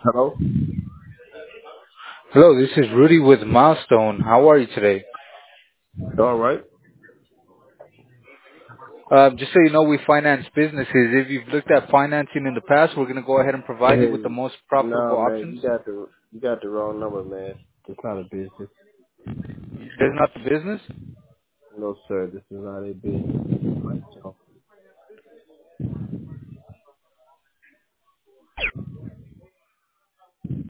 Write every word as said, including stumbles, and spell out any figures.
Hello? Hello, this is Rudy with Milestone. How are you today? All right. Um, just so you know, we finance businesses. If you've looked at financing in the past, we're going to go ahead and provide you with the Hey, most no, profitable man, options. you got the you got the wrong number, man. It's not a business. There's not the business. No, sir, this is not a business.